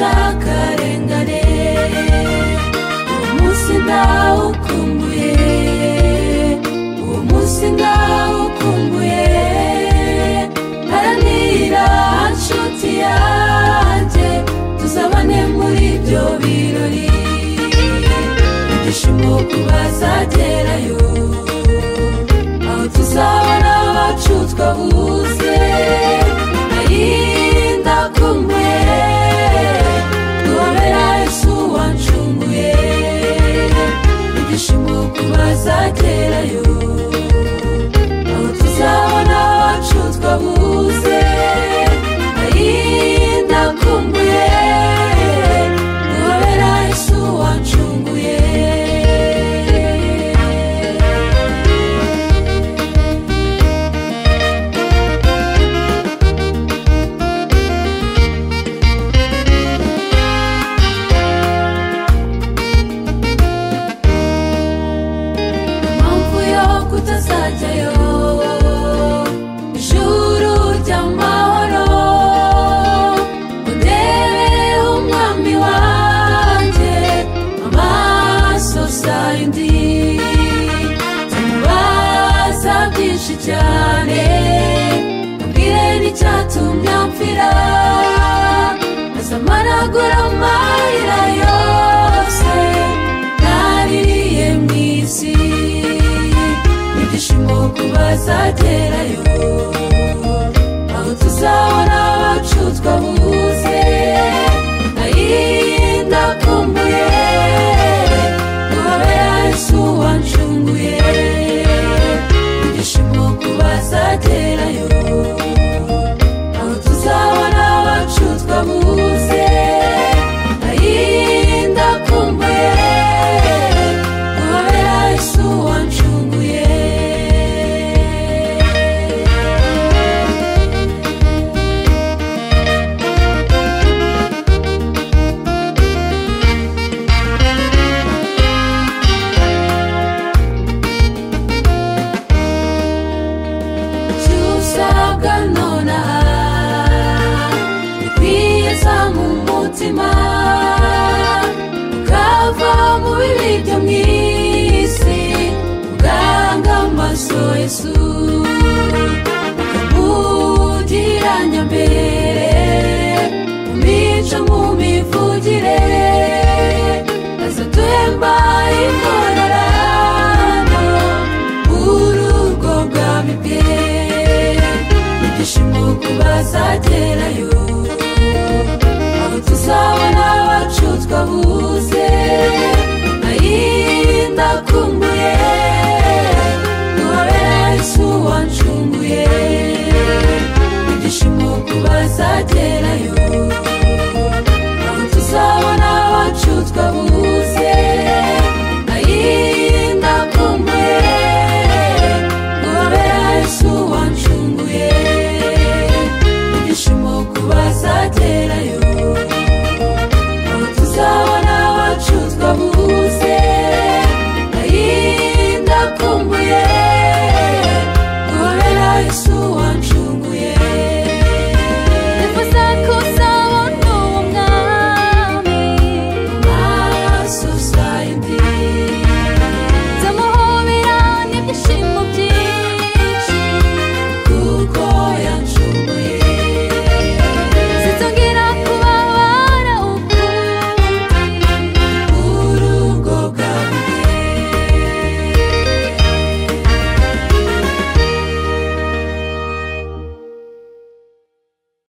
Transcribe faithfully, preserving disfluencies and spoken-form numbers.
z'akarengane. Uwo munsi ndawukumbuye, uwo munsi ndawukumbuye. Haranira nshuti yanjye tuzabane muri ibyo birori. Ibyishimo kubazagerayo, aho tuzabona abacu twabuze. Ndakumbuye guhobera Yesu wancunguye. Ibyishimo kubazagerayo, aho tuzabona abacu twabuze. Ndakumbuye guhobera Yesu wancunguye. Cyane mbwire n'icyatumye mpfira, azamanagura amarira yose naririye mu isi. Ibyishimo kubazagerayo, aho tuzabona abacu twabuze. Ndakumbuye guhobera Yesu wancunguye. Ibyishimo kubazagerayo, aho tuzabona abacu twabuze. Ndakumbuye guhobera Yesu wancunguye. Ukava mu bibi byo mu isi, uganga amaso Yesu, ukamugira nyambere mu mico mu mivugire.